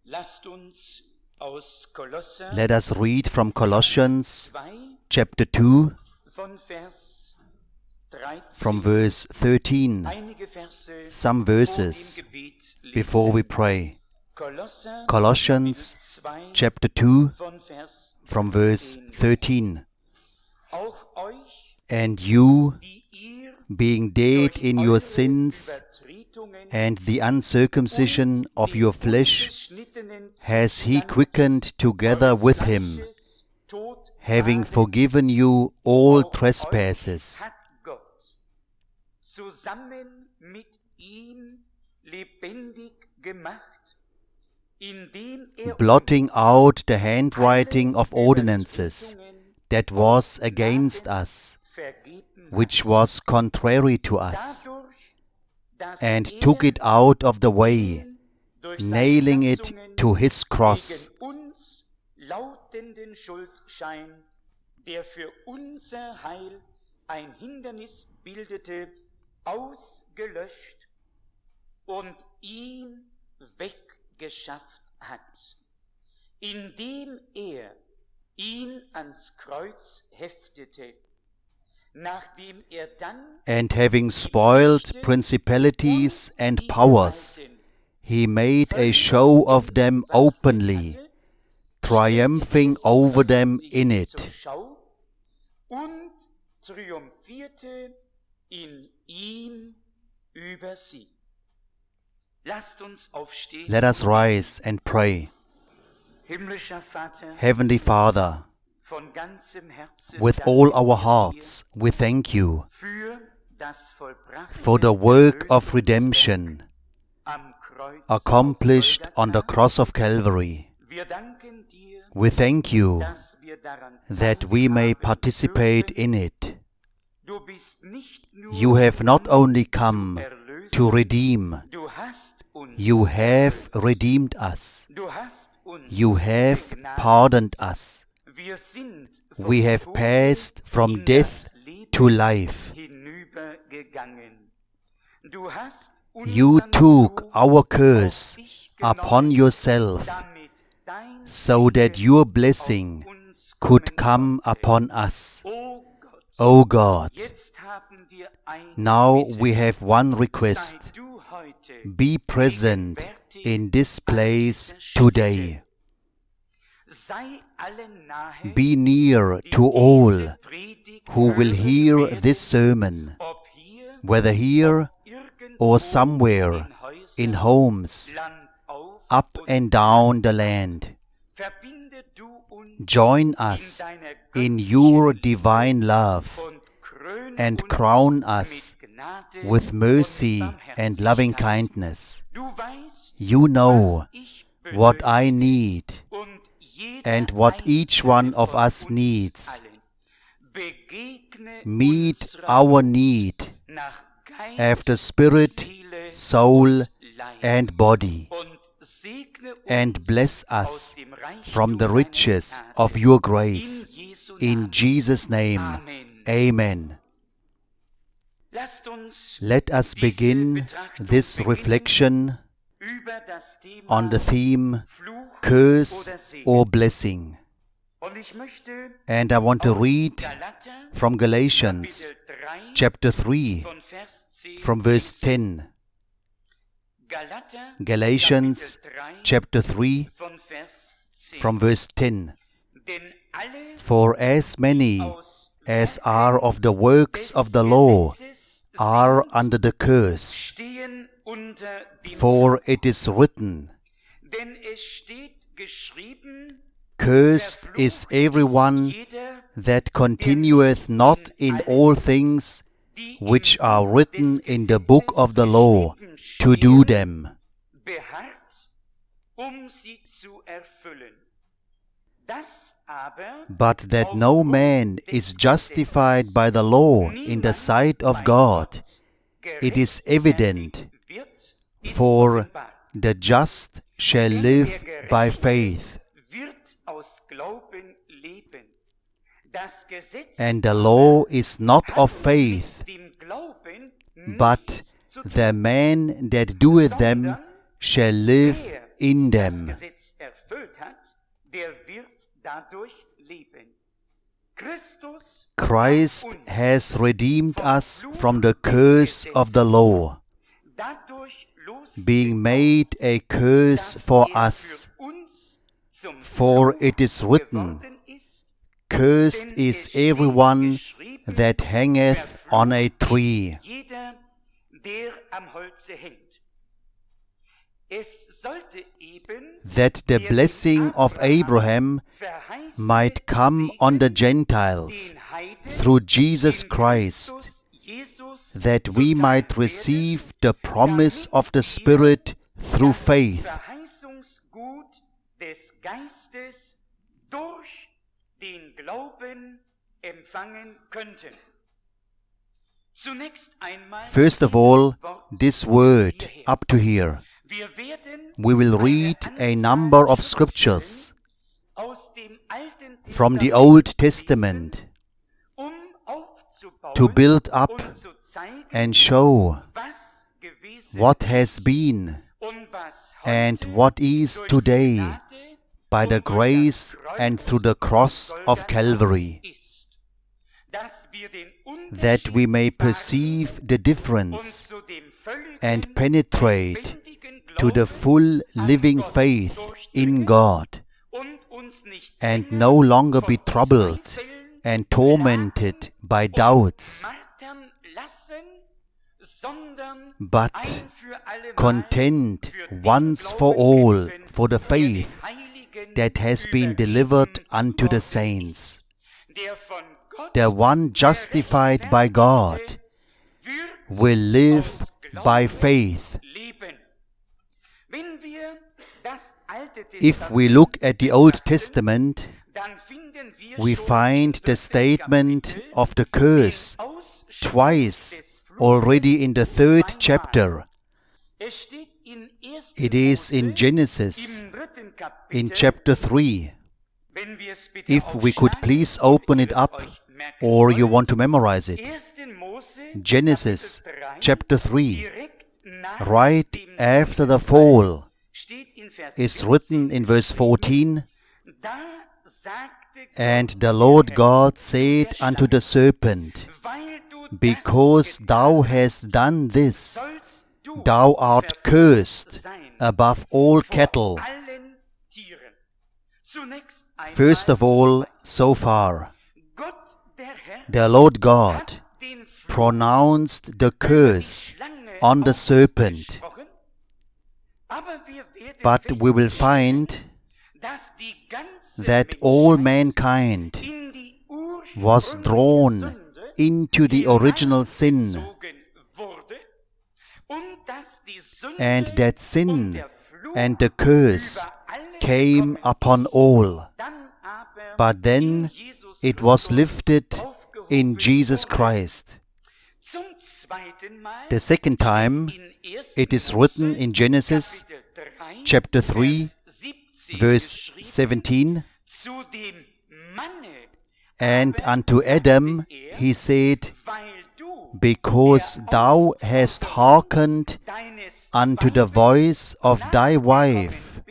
Let us read from Colossians chapter 2 from verse 13, some verses before we pray. Colossians chapter 2 from verse 13. And you, being dead in your sins and the uncircumcision of your flesh, has he quickened together with him, having forgiven you all trespasses, blotting out the handwriting of ordinances that was against us, which was contrary to us, and took it out of the way, nailing it to his cross. Weggeschafft hat, indem ihn ans Kreuz heftete, nachdem dann and having spoiled principalities and powers, he made a show of them openly, triumphing over them in it. Und triumphierte in ihm über sie. Let us rise and pray. Heavenly Father, with all our hearts, we thank you for the work of redemption accomplished on the cross of Calvary. We thank you that we may participate in it. You have not only come to redeem, you have redeemed us. You have pardoned us. We have passed from death to life. You took our curse upon yourself so that your blessing could come upon us. O God, now we have one request. Be present in this place today. Be near to all who will hear this sermon, whether here or somewhere in homes, up and down the land. Join us in your divine love and crown us with mercy and loving kindness. You know what I need and what each one of us needs. Meet our need after spirit, soul, and body, and bless us from the riches of your grace. In Jesus' name, Amen. Let us begin this reflection on the theme curse or blessing. And I want to read from Galatians chapter 3 from verse 10. Galatians chapter 3 from verse 10. For as many as are of the works of the law are under the curse. For it is written, Cursed is everyone that continueth not in all things which are written in the book of the law, to do them. But that no man is justified by the law in the sight of God, it is evident, for the just shall live by faith. And the law is not of faith, but the man that doeth them shall live in das them. Gesetz erfüllt hat, der wird dadurch leben. Christ has redeemed us from the curse of the law, being made a curse for us. For it is written, Cursed is everyone that hangeth on a tree. That the blessing of Abraham might come on the Gentiles through Jesus Christ, that we might receive the promise of the Spirit through faith. First of all, this word up to here. We will read a number of scriptures from the Old Testament to build up and show what has been and what is today by the grace and through the cross of Calvary, that we may perceive the difference and penetrate to the full living faith in God, and no longer be troubled and tormented by doubts, but content once for all for the faith that has been delivered unto the saints. The one justified by God will live by faith. If we look at the Old Testament, we find the statement of the curse twice already in the 3rd chapter. It is in Genesis, in chapter 3. If we could please open it up, or you want to memorize it. Genesis chapter 3, right after the fall, is written in verse 14, And the Lord God said unto the serpent, Because thou hast done this, thou art cursed above all cattle. First of all, so far, the Lord God pronounced the curse on the serpent. But we will find that all mankind was drawn into the original sin, and that sin and the curse came upon all. But then it was lifted in Jesus Christ. The second time, it is written in Genesis chapter 3, verse 17, And unto Adam he said, Because thou hast hearkened unto the voice of thy wife,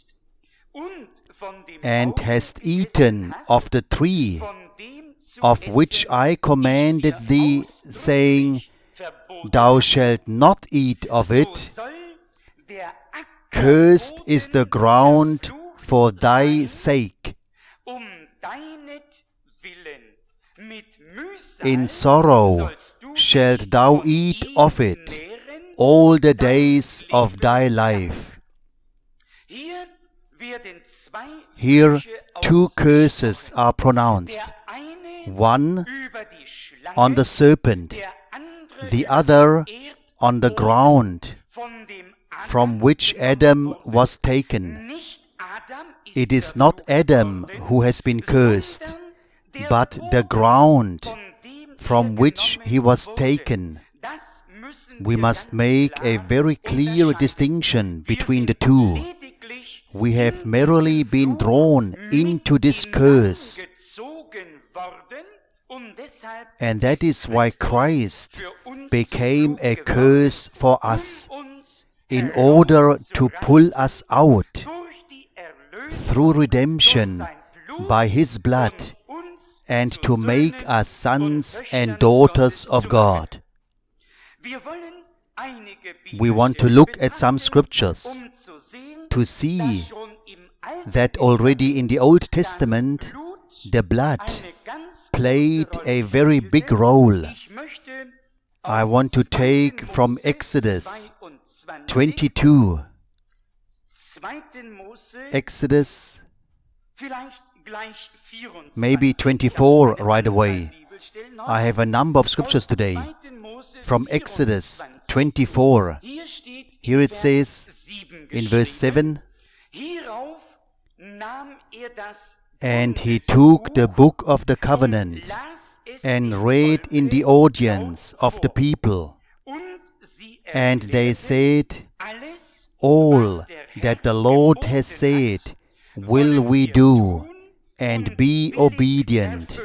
and hast eaten of the tree of which I commanded thee, saying, Thou shalt not eat of it, cursed is the ground for thy sake. In sorrow shalt thou eat of it all the days of thy life. Here 2 curses are pronounced, one on the serpent, the other on the ground from which Adam was taken. It is not Adam who has been cursed, but the ground from which he was taken. We must make a very clear distinction between the two. We have merely been drawn into this curse, and that is why Christ became a curse for us, in order to pull us out through redemption by His blood and to make us sons and daughters of God. We want to look at some scriptures to see that already in the Old Testament the blood played a very big role. I want to take from Exodus 22. Exodus, maybe 24 right away. I have a number of scriptures today. From Exodus 24. Here it says in verse 7, "And he took the book of the covenant and read in the audience of the people. And they said, All that the Lord has said will we do, and be obedient.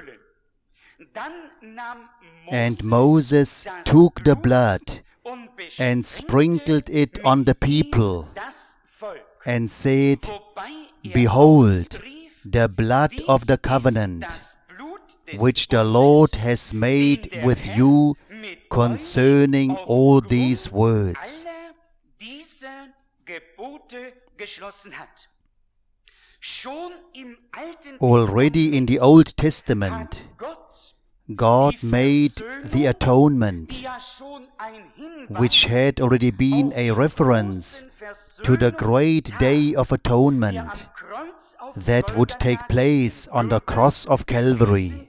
And Moses took the blood and sprinkled it on the people, and said, Behold, the blood of the covenant, which the Lord has made with you concerning all these words." Already in the Old Testament, God made the atonement, which had already been a reference to the great day of atonement that would take place on the cross of Calvary.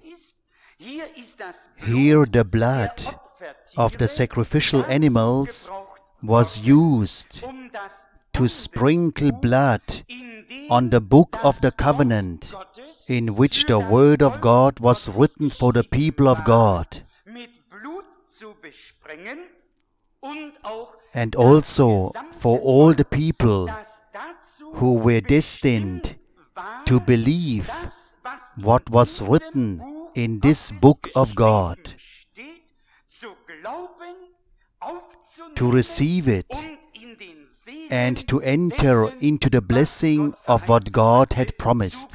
Here the blood of the sacrificial animals was used to sprinkle blood on the book of the covenant, in which the word of God was written for the people of God, and also for all the people who were destined to believe what was written in this book of God, to receive it and to enter into the blessing of what God had promised.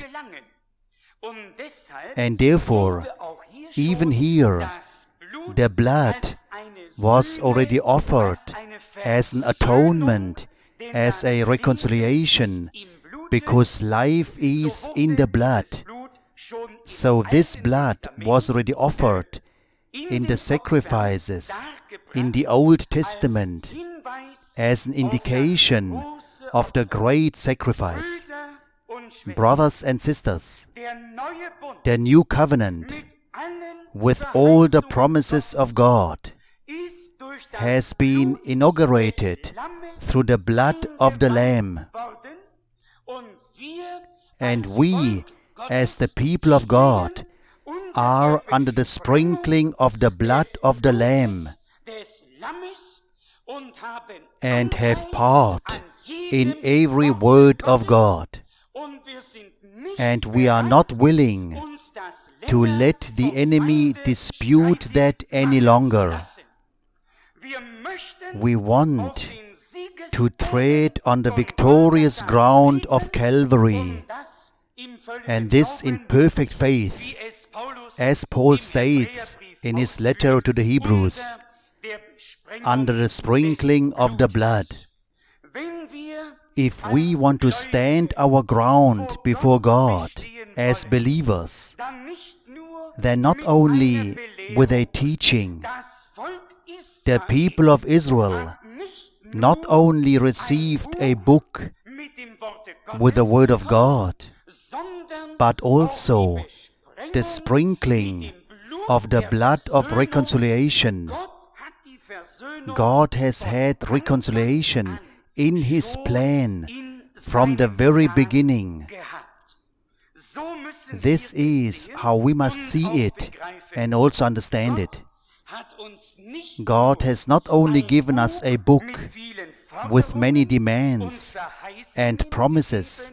And therefore, even here, the blood was already offered as an atonement, as a reconciliation, because life is in the blood. So this blood was already offered in the sacrifices in the Old Testament as an indication of the great sacrifice. Brothers and sisters, the new covenant, with all the promises of God, has been inaugurated through the blood of the Lamb. And we, as the people of God, are under the sprinkling of the blood of the Lamb and have part in every word of God. And we are not willing to let the enemy dispute that any longer. We want to tread on the victorious ground of Calvary, and this in perfect faith, as Paul states in his letter to the Hebrews, under the sprinkling of the blood. If we want to stand our ground before God as believers, then not only with a teaching, the people of Israel not only received a book with the Word of God, but also the sprinkling of the blood of reconciliation. God has had reconciliation in His plan from the very beginning. This is how we must see it and also understand it. God has not only given us a book with many demands and promises.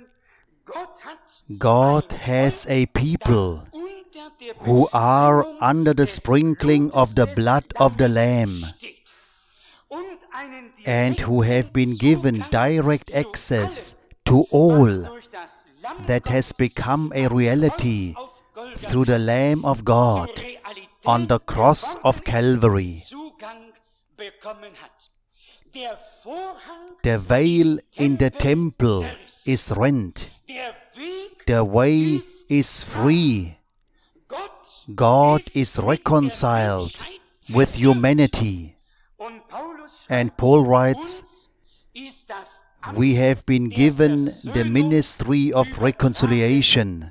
God has a people who are under the sprinkling of the blood of the Lamb. and who have been given direct access to all that has become a reality through the Lamb of God on the cross of Calvary. The veil in the temple is rent. The way is free. God is reconciled with humanity. And Paul writes, we have been given the ministry of reconciliation.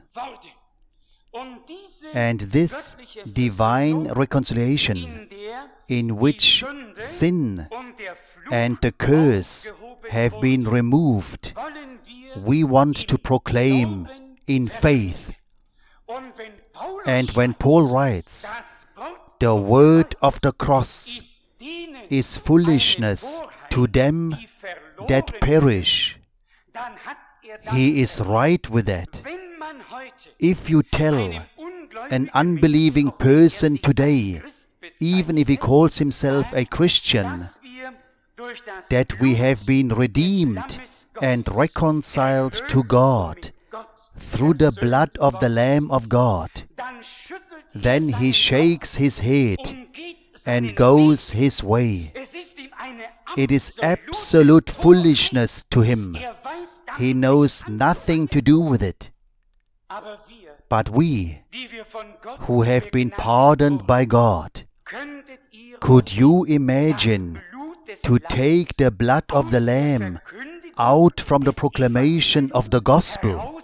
And this divine reconciliation, in which sin and the curse have been removed, we want to proclaim in faith. And when Paul writes, the word of the cross is foolishness to them that perish, he is right with that. If you tell an unbelieving person today, even if he calls himself a Christian, that we have been redeemed and reconciled to God through the blood of the Lamb of God, then he shakes his head and goes his way. It is absolute foolishness to him. He knows nothing to do with it. But we, who have been pardoned by God, could you imagine to take the blood of the Lamb out from the proclamation of the gospel?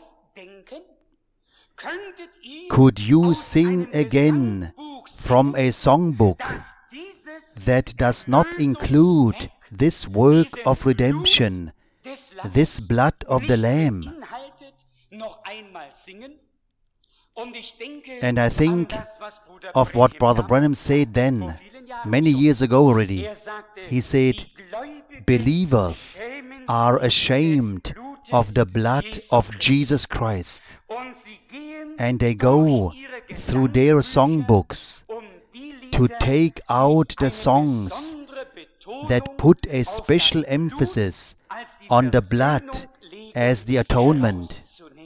Could you sing again from a songbook that does not include this work of redemption, this blood of the Lamb? And I think of what Brother Branham said then, many years ago already. He said, believers are ashamed of the blood of Jesus Christ, and they go through their songbooks to take out the songs that put a special emphasis on the blood as the atonement.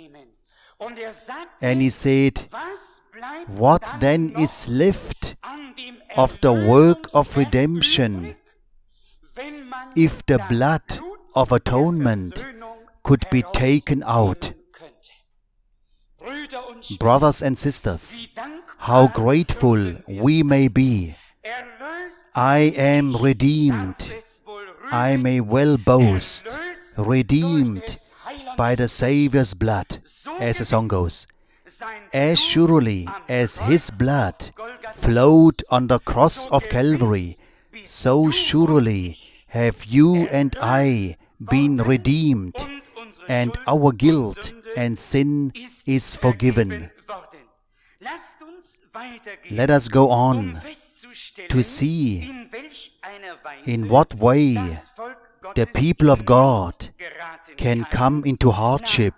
And he said, what then is left of the work of redemption if the blood of atonement could be taken out? Brothers and sisters, how grateful we may be. I am redeemed. I may well boast, redeemed by the Savior's blood, as the song goes. As surely as His blood flowed on the cross of Calvary, so surely have you and I been redeemed, and our guilt and sin is forgiven. Let us go on to see in what way the people of God can come into hardship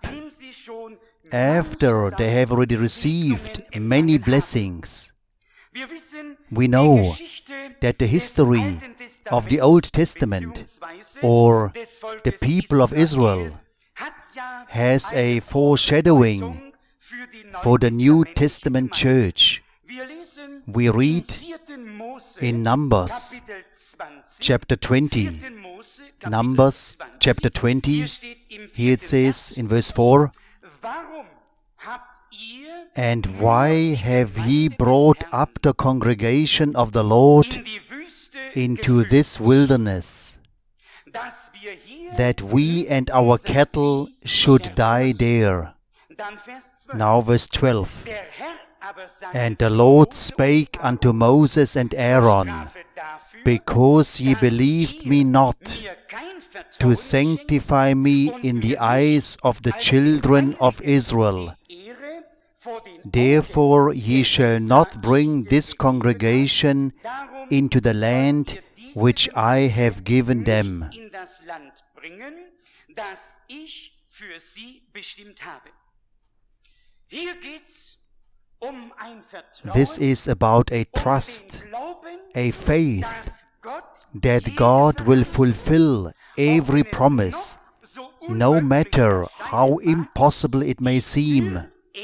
after they have already received many blessings. We know that the history of the Old Testament, or the people of Israel, has a foreshadowing for the New Testament church. We read in Numbers chapter 20. Numbers chapter 20, here it says in verse 4, and why have ye brought up the congregation of the Lord into this wilderness, that we and our cattle should die there? Now verse 12. And the Lord spake unto Moses and Aaron, because ye believed me not, to sanctify me in the eyes of the children of Israel. Therefore ye shall not bring this congregation into the land which I have given them. This is about a trust, a faith that God will fulfill every promise, no matter how impossible it may seem.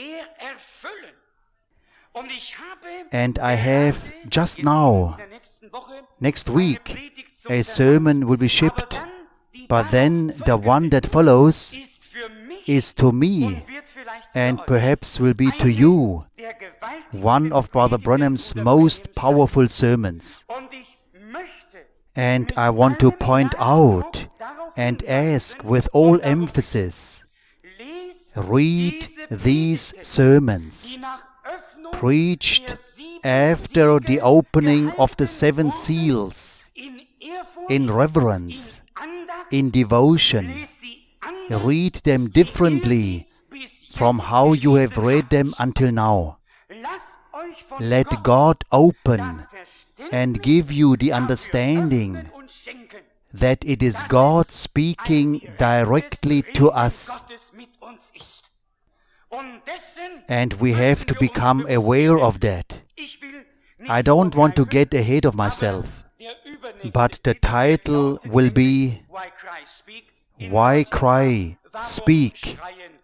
And I have just now, next week, a sermon will be shipped, but then the one that follows is to me, and perhaps will be to you, one of Brother Branham's most powerful sermons. And I want to point out and ask with all emphasis, read these sermons, preached after the opening of the 7 seals, in reverence, in devotion. Read them differently from how you have read them until now. Let God open and give you the understanding that it is God speaking directly to us. And we have to become aware of that. I don't want to get ahead of myself, but the title will be Why Cry, Speak.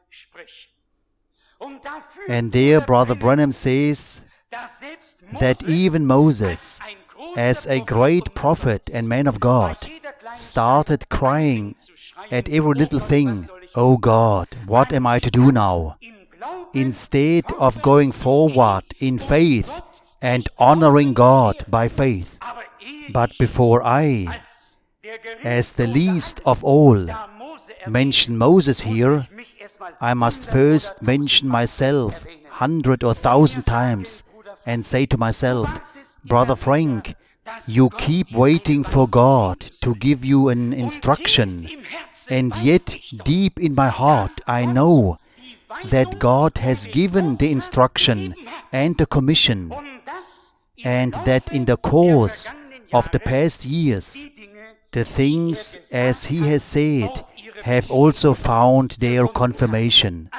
And there Brother Branham says that even Moses, as a great prophet and man of God, started crying at every little thing. Oh God, what am I to do now? Instead of going forward in faith and honoring God by faith. But before I, as the least of all, mention Moses here, I must first mention myself 100 or 1,000 times and say to myself, Brother Frank, you keep waiting for God to give you an instruction, and yet deep in my heart I know that God has given the instruction and the commission, and that in the course of the past years, the things, as He has said, have also found their confirmation.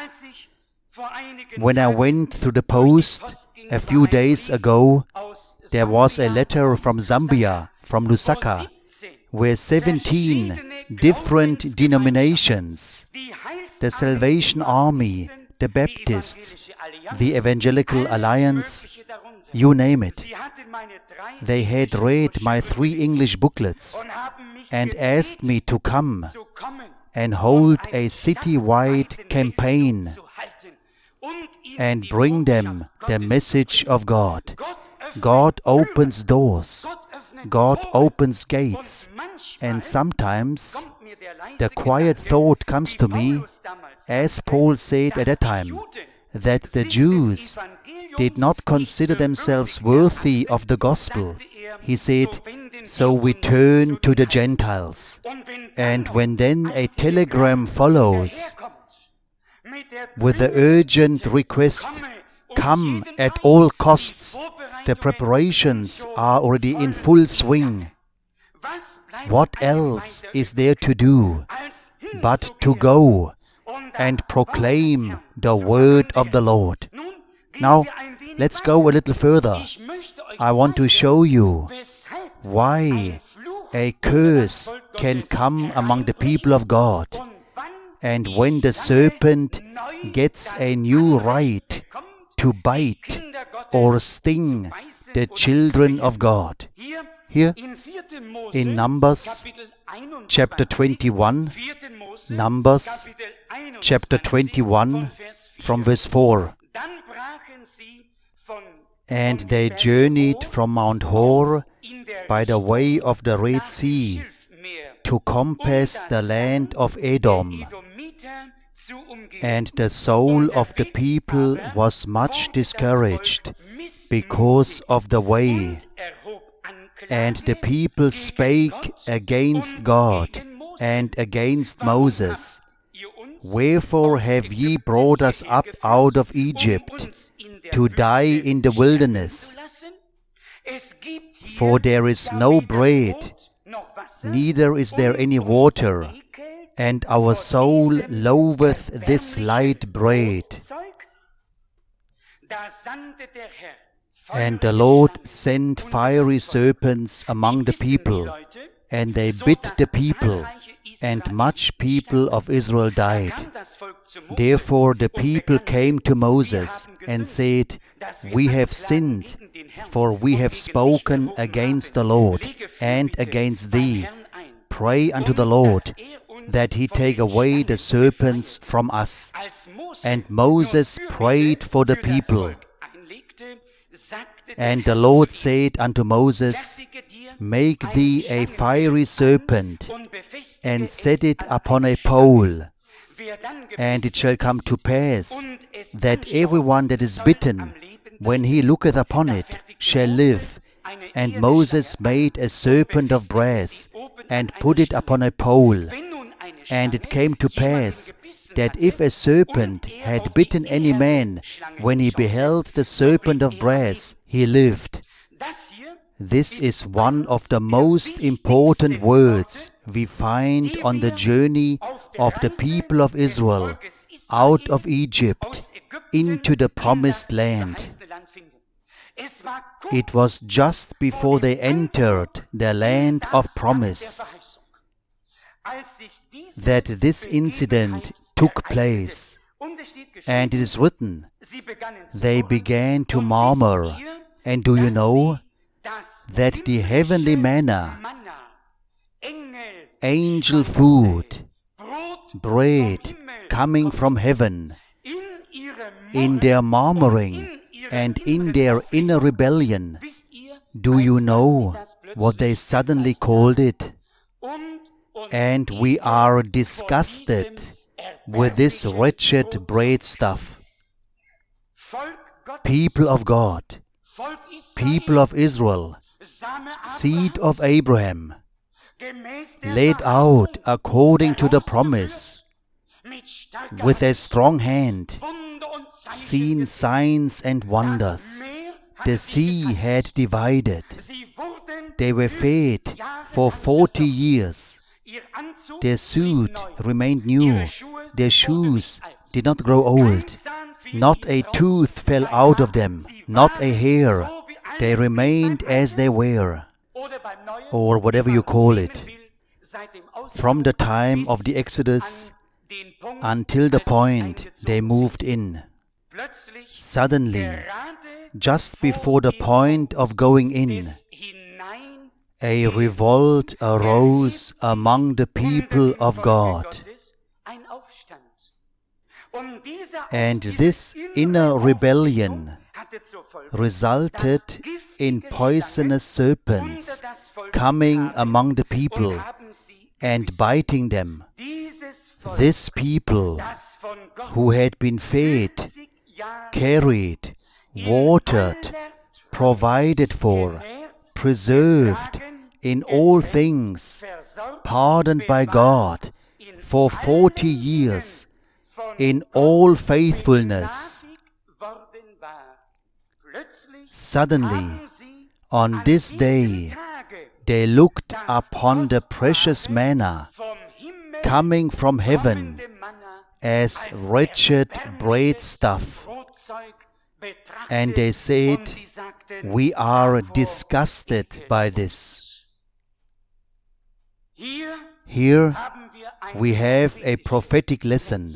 When I went through the post a few days ago, there was a letter from Zambia, from Lusaka, where 17 different denominations, the Salvation Army, the Baptists, the Evangelical Alliance, you name it, they had read my 3 English booklets and asked me to come and hold a city-wide campaign and bring them the message of God. God opens doors, God opens gates, and sometimes the quiet thought comes to me, as Paul said at that time, that the Jews did not consider themselves worthy of the gospel. He said, so we turn to the Gentiles. And when then a telegram follows with the urgent request, come at all costs, the preparations are already in full swing. What else is there to do but to go and proclaim the word of the Lord? Now, let's go a little further. I want to show you why a curse can come among the people of God, and when the serpent gets a new right to bite or sting the children of God. Here in Numbers chapter 21, Numbers chapter 21 from verse 4. And they journeyed from Mount Hor by the way of the Red Sea to compass the land of Edom. And the soul of the people was much discouraged because of the way. And the people spake against God and against Moses. Wherefore have ye brought us up out of Egypt, to die in the wilderness? For there is no bread, neither is there any water, and our soul loatheth this light bread. And the Lord sent fiery serpents among the people, and they bit the people, and much people of Israel died. Therefore the people came to Moses and said, "We have sinned, for we have spoken against the Lord and against thee. Pray unto the Lord, that he take away the serpents from us." And Moses prayed for the people. And the Lord said unto Moses, "Make thee a fiery serpent, and set it upon a pole. And it shall come to pass, that everyone that is bitten, when he looketh upon it, shall live." And Moses made a serpent of brass, and put it upon a pole. And it came to pass, that if a serpent had bitten any man, when he beheld the serpent of brass, he lived. This is one of the most important words we find on the journey of the people of Israel out of Egypt into the promised land. It was just before they entered the land of promise that this incident took place. And it is written, they began to murmur. And do you know that the heavenly manna, angel food, bread coming from heaven, in their murmuring and in their inner rebellion, do you know what they suddenly called it? And we are disgusted with this wretched bread stuff. People of God, people of Israel, seed of Abraham, led out according to the promise, with a strong hand, seen signs and wonders. The sea had divided. They were fed for 40 years. Their suit remained new. Their shoes did not grow old. Not a tooth fell out of them, not a hair. They remained as they were, or whatever you call it. From the time of the Exodus until the point they moved in. Suddenly, just before the point of going in, a revolt arose among the people of God. And this inner rebellion resulted in poisonous serpents coming among the people and biting them. This people, who had been fed, carried, watered, provided for, preserved in all things, pardoned by God for 40 years, in all faithfulness. Suddenly, on this day, they looked upon the precious manna coming from heaven as wretched bread stuff. And they said, "We are disgusted by this." Here we have a prophetic lesson.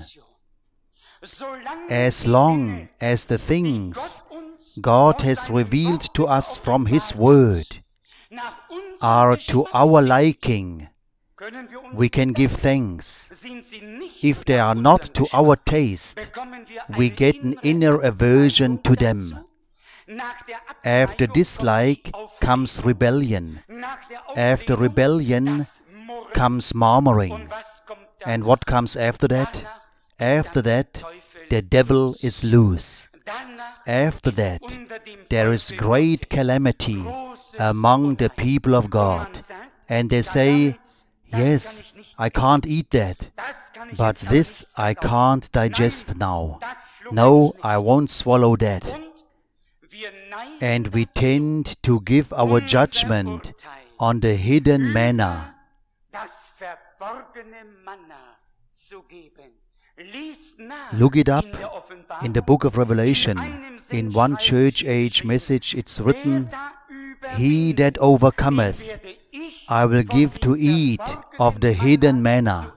As long as the things God has revealed to us from His Word are to our liking, we can give thanks. If they are not to our taste, we get an inner aversion to them. After dislike comes rebellion. After rebellion comes murmuring. And what comes after that? After that, the devil is loose. After that, there is great calamity among the people of God. And they say, "Yes, I can't eat that, but this I can't digest now. No, I won't swallow that." And we tend to give our judgment on the hidden manna. Look it up in the book of Revelation. In one church age message it's written, "He that overcometh, I will give to eat of the hidden manna."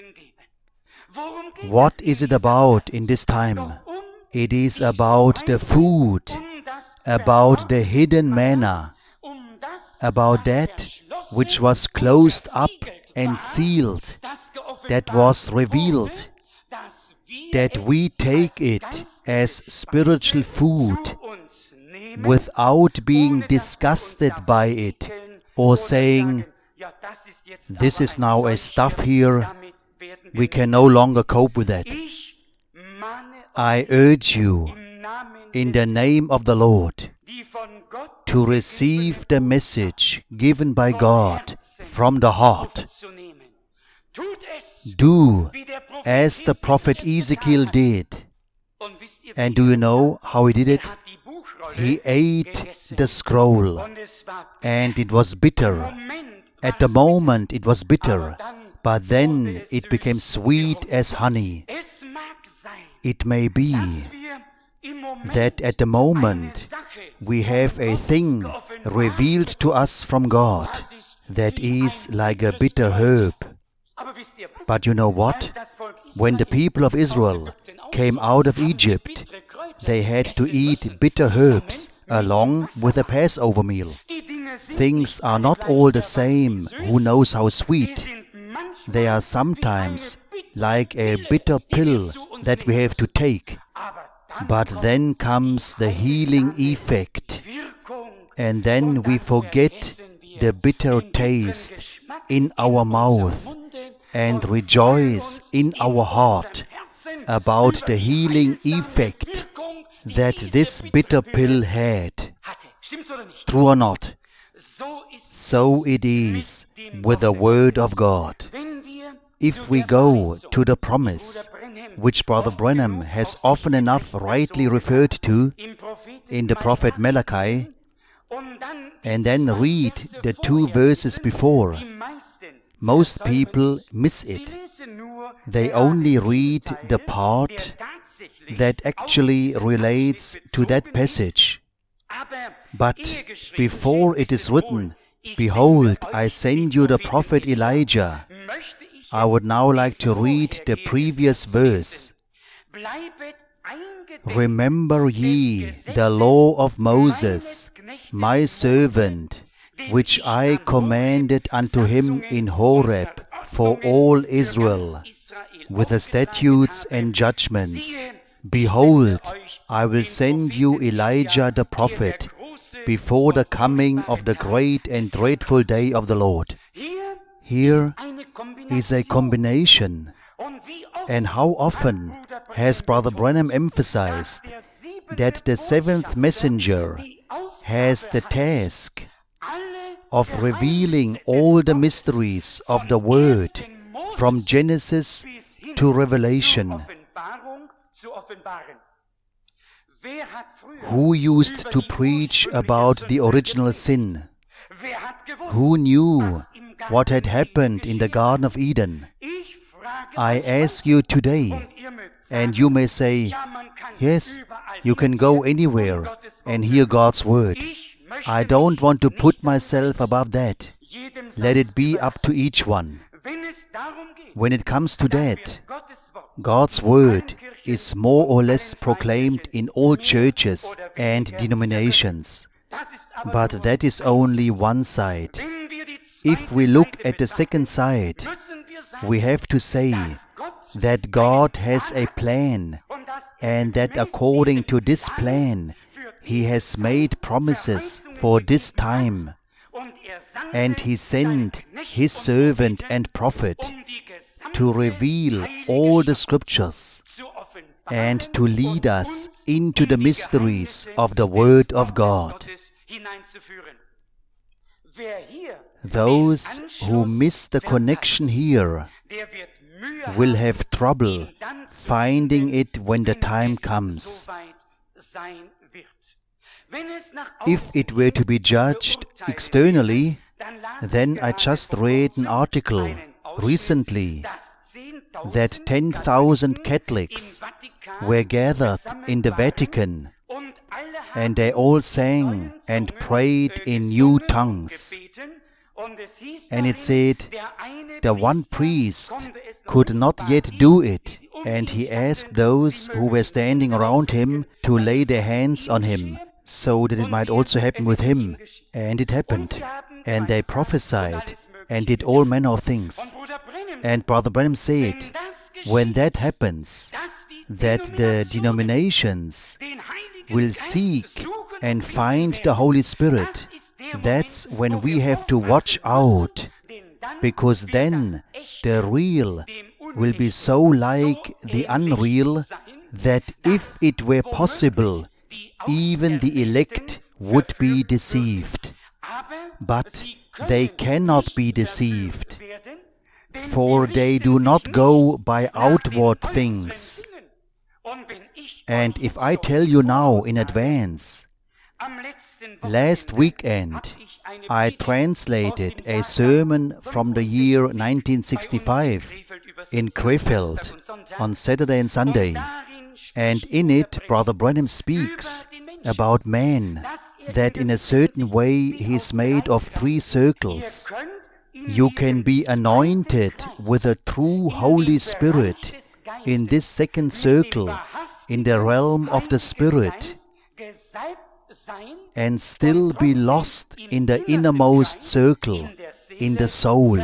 What is it about in this time? It is about the food, about the hidden manna, about that which was closed up and sealed, that was revealed, that we take it as spiritual food without being disgusted by it or saying, "This is now a stuff here, we can no longer cope with that." I urge you, in the name of the Lord, to receive the message given by God from the heart. Do as the prophet Ezekiel did. And do you know how he did it? He ate the scroll, and it was bitter. At the moment it was bitter, but then it became sweet as honey. It may be that at the moment we have a thing revealed to us from God that is like a bitter herb. But you know what? When the people of Israel came out of Egypt, they had to eat bitter herbs along with a Passover meal. Things are not all the same. Who knows how sweet? They are sometimes like a bitter pill that we have to take. But then comes the healing effect, and then we forget the bitter taste in our mouth and rejoice in our heart about the healing effect that this bitter pill had. True or not? So it is with the Word of God. If we go to the promise, which Brother Branham has often enough rightly referred to in the prophet Malachi, and then read the 2 verses before, most people miss it. They only read the part that actually relates to that passage. But before it is written, "Behold, I send you the prophet Elijah," I would now like to read the previous verse. "Remember ye the law of Moses, my servant, which I commanded unto him in Horeb for all Israel, with the statutes and judgments. Behold, I will send you Elijah the prophet before the coming of the great and dreadful day of the Lord." Here is a combination. And how often has Brother Branham emphasized that the 7th messenger has the task of revealing all the mysteries of the Word from Genesis to Revelation. Who used to preach about the original sin? Who knew what had happened in the Garden of Eden? I ask you today, and you may say, "Yes, you can go anywhere and hear God's Word." I don't want to put myself above that. Let it be up to each one. When it comes to that, God's Word is more or less proclaimed in all churches and denominations. But that is only one side. If we look at the second side, we have to say that God has a plan, and that according to this plan, He has made promises for this time, and He sent His servant and prophet to reveal all the Scriptures and to lead us into the mysteries of the Word of God. Those who miss the connection here will have trouble finding it when the time comes. If it were to be judged externally, then I just read an article recently that 10,000 Catholics were gathered in the Vatican, and they all sang and prayed in new tongues. And it said, the one priest could not yet do it, and he asked those who were standing around him to lay their hands on him, so that it might also happen with him. And it happened. And they prophesied and did all manner of things. And Brother Branham said, when that happens, that the denominations will seek and find the Holy Spirit, that's when we have to watch out, because then the real will be so like the unreal that if it were possible, even the elect would be deceived. But they cannot be deceived, for they do not go by outward things. And if I tell you now in advance, last weekend I translated a sermon from the year 1965 in Krefeld on Saturday and Sunday, and in it Brother Branham speaks about man, that in a certain way he is made of 3 circles. You can be anointed with a true Holy Spirit in this second circle, in the realm of the Spirit, and still be lost in the innermost circle, in the soul.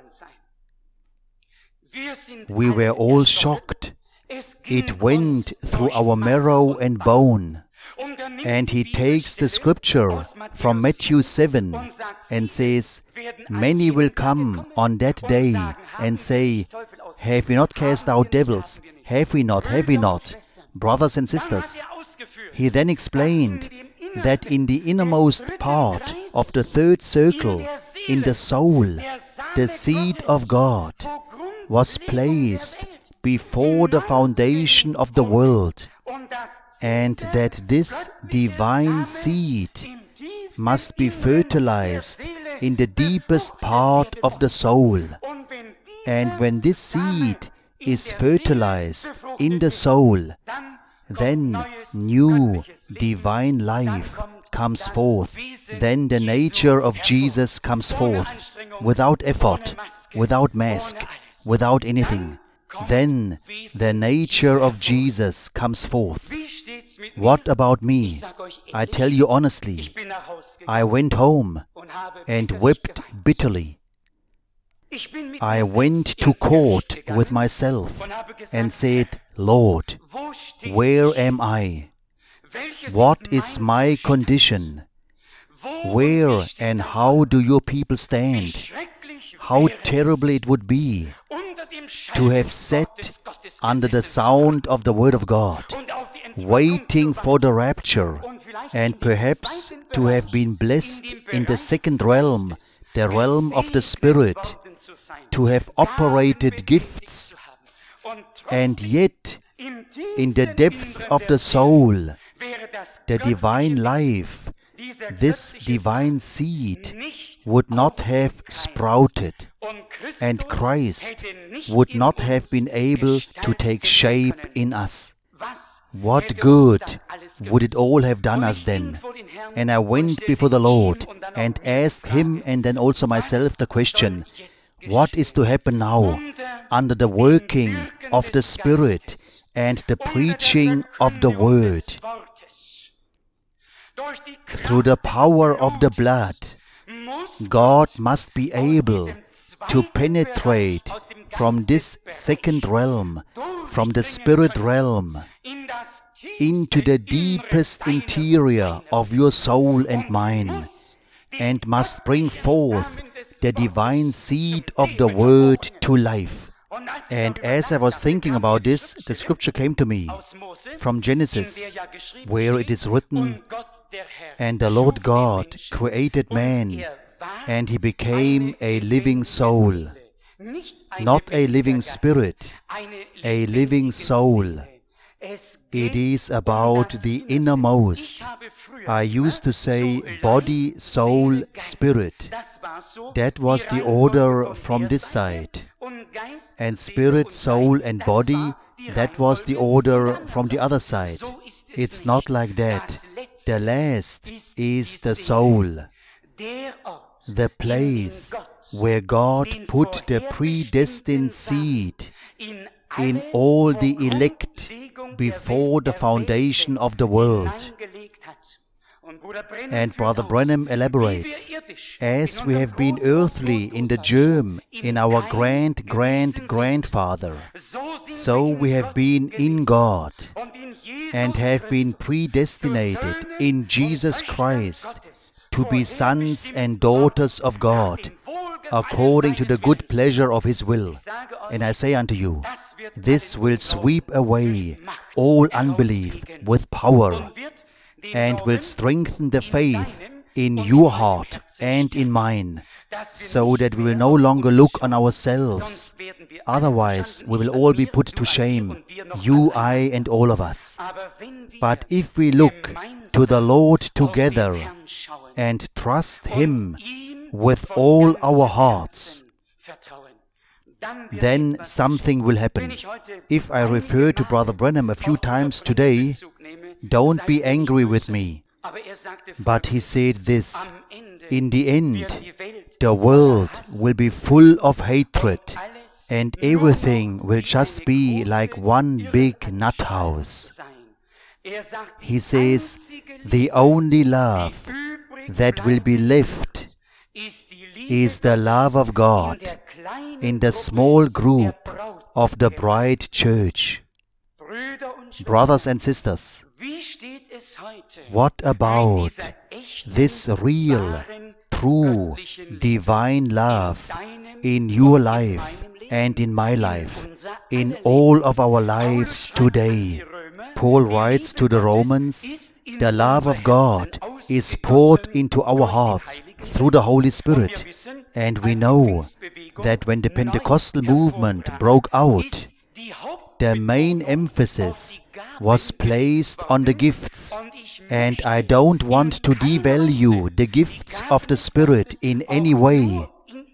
We were all shocked. It went through our marrow and bone. And he takes the scripture from Matthew 7 and says, many will come on that day and say, have we not cast out devils? Have we not? Have we not? Brothers and sisters, he then explained that in the innermost part of the third circle, in the soul, the seed of God was placed before the foundation of the world, and that this divine seed must be fertilized in the deepest part of the soul. And when this seed is fertilized in the soul, then new divine life comes forth. Then the nature of Jesus comes forth, without effort, without mask, without anything. Then the nature of Jesus comes forth. What about me? I tell you honestly, I went home and wept bitterly. I went to court with myself and said, Lord, where am I? What is my condition? Where and how do your people stand? How terrible it would be to have sat under the sound of the Word of God, waiting for the rapture, and perhaps to have been blessed in the second realm, the realm of the Spirit, to have operated gifts, and yet in the depth of the soul, the divine life, this divine seed would not have sprouted, and Christ would not have been able to take shape in us. What good would it all have done us then? And I went before the Lord and asked Him and then also myself the question, what is to happen now under the working of the Spirit and the preaching of the Word? Through the power of the blood, God must be able to penetrate from this second realm, from the spirit realm, into the deepest interior of your soul and mine, and must bring forth the divine seed of the Word to life. And as I was thinking about this, the scripture came to me from Genesis, where it is written, and the Lord God created man, and he became a living soul. Not a living spirit, a living soul. It is about the innermost. I used to say body, soul, spirit. That was the order from this side. and spirit, soul and body, that was the order from the other side. It's not like that. The last is the soul, the place where God put the predestined seed in all the elect before the foundation of the world. And Brother Branham elaborates, as we have been earthly in the germ in our grandfather, so we have been in God and have been predestinated in Jesus Christ to be sons and daughters of God, according to the good pleasure of His will. And I say unto you, this will sweep away all unbelief with power, and will strengthen the faith in your heart and in mine, so that we will no longer look on ourselves. Otherwise, we will all be put to shame, you, I, and all of us. But if we look to the Lord together and trust Him with all our hearts, then something will happen. If I refer to Brother Branham a few times today, don't be angry with me. But he said this, in the end, the world will be full of hatred, and everything will just be like one big nut house. He says, the only love that will be left is the love of God in the small group of the bride church. Brothers and sisters, what about this real, true, divine love in your life and in my life, in all of our lives today? Paul writes to the Romans, the love of God is poured into our hearts through the Holy Spirit. And we know that when the Pentecostal movement broke out, the main emphasis was placed on the gifts. And I don't want to devalue the gifts of the Spirit in any way.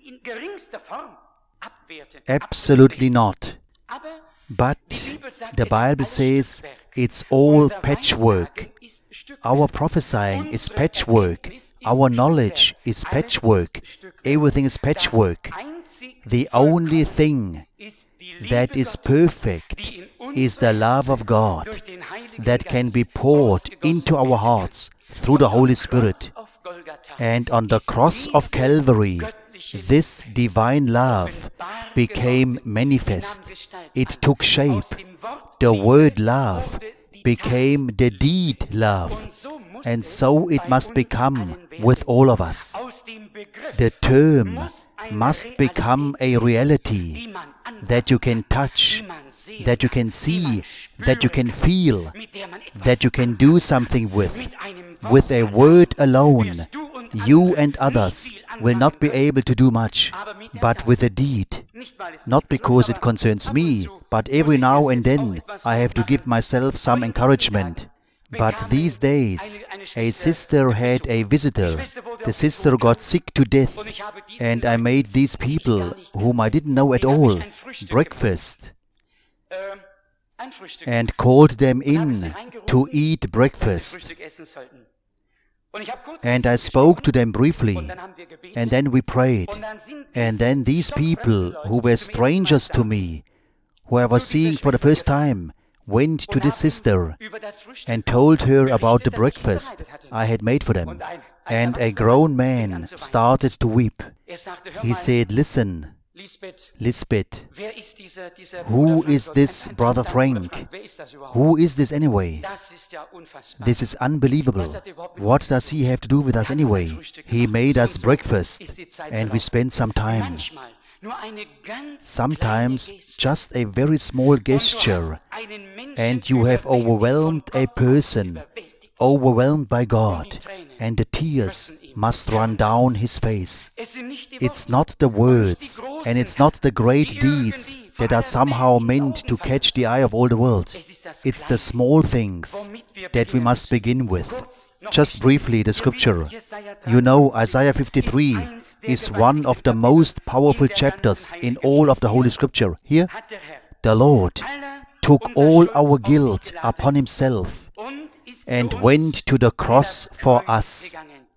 Absolutely not. But the Bible says it's all patchwork. Our prophesying is patchwork. Our knowledge is patchwork. Everything is patchwork. The only thing that is perfect is the love of God that can be poured into our hearts through the Holy Spirit. And on the cross of Calvary, this divine love became manifest. It took shape. The word love became the deed love. And so it must become with all of us. The term must become a reality that you can touch, that you can see, that you can feel, that you can do something with. With a word alone, you and others will not be able to do much, but with a deed. Not because it concerns me, but every now and then I have to give myself some encouragement. But these days, a sister had a visitor. The sister got sick to death, and I made these people, whom I didn't know at all, breakfast, and called them in to eat breakfast. And I spoke to them briefly, and then we prayed. And then these people, who were strangers to me, who I was seeing for the first time, went to this sister and told her about the breakfast I had made for them. And a grown man started to weep. He said, listen, Lisbeth, who is this Brother Frank? Who is this anyway? This is unbelievable. What does he have to do with us anyway? He made us breakfast and we spent some time. Sometimes just a very small gesture and you have overwhelmed a person, overwhelmed by God, and the tears must run down his face. It's not the words and it's not the great deeds that are somehow meant to catch the eye of all the world. It's the small things that we must begin with. Just briefly, the scripture. You know, Isaiah 53 is one of the most powerful chapters in all of the Holy Scripture. Here, the Lord took all our guilt upon Himself and went to the cross for us.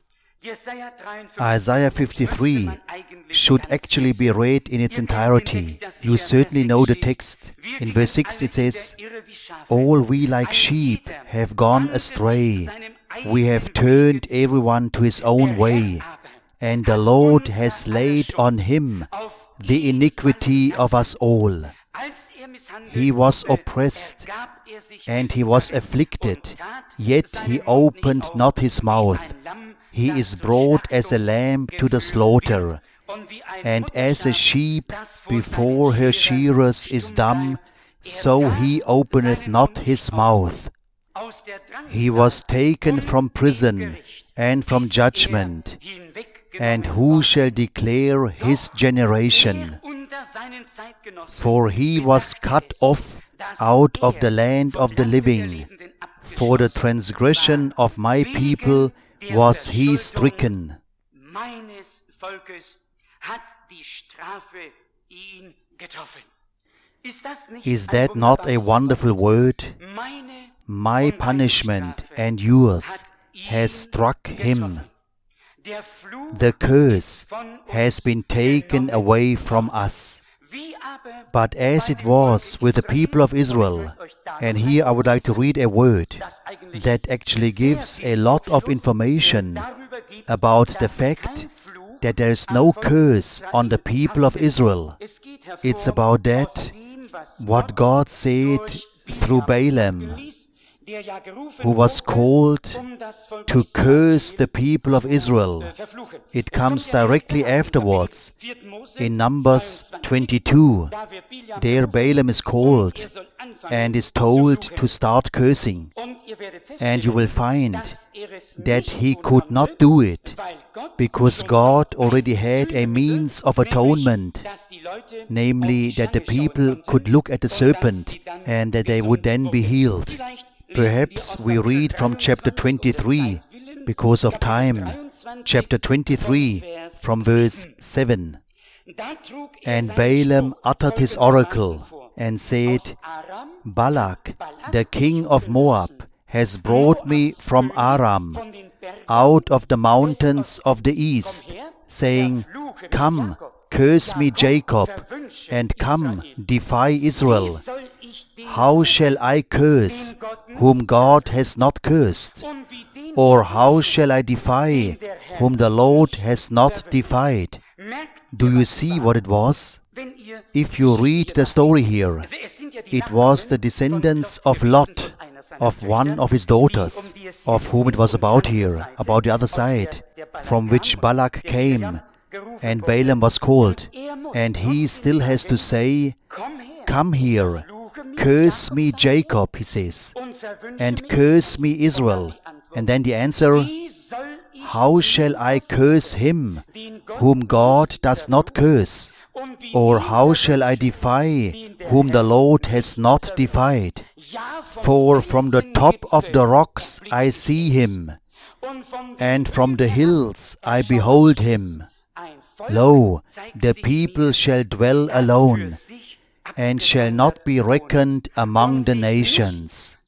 Isaiah 53 should actually be read in its entirety. You certainly know the text. In verse 6 it says, "All we like sheep have gone astray. We have turned everyone to his own way, and the Lord has laid on Him the iniquity of us all. He was oppressed, and He was afflicted, yet He opened not His mouth. He is brought as a lamb to the slaughter, and as a sheep before her shearers is dumb, so He openeth not His mouth. He was taken from prison and from judgment, and who shall declare His generation? For He was cut off out of the land of the living. For the transgression of my people was He stricken." Is that not a wonderful word? My punishment and yours has struck Him. The curse has been taken away from us. But as it was with the people of Israel, and here I would like to read a word that actually gives a lot of information about the fact that there is no curse on the people of Israel. It's about that, what God said through Balaam, who was called to curse the people of Israel. It comes directly afterwards in Numbers 22. There Balaam is called and is told to start cursing. And you will find that he could not do it because God already had a means of atonement, namely that the people could look at the serpent and that they would then be healed. Perhaps we read from chapter 23, because of time. Chapter 23, from verse 7. "And Balaam uttered his oracle, and said, Balak, the king of Moab, has brought me from Aram, out of the mountains of the east, saying, Come, curse me Jacob, and come, defy Israel. How shall I curse whom God has not cursed? Or how shall I defy whom the Lord has not defied?" Do you see what it was? If you read the story here, it was the descendants of Lot, of one of his daughters, of whom it was about here, about the other side, from which Balak came, and Balaam was called. And he still has to say, "Come here, curse me Jacob," he says, "and curse me Israel." And then the answer, "How shall I curse him whom God does not curse? Or how shall I defy whom the Lord has not defied? For from the top of the rocks I see him, and from the hills I behold him. Lo, the people shall dwell alone, and shall not be reckoned among the nations."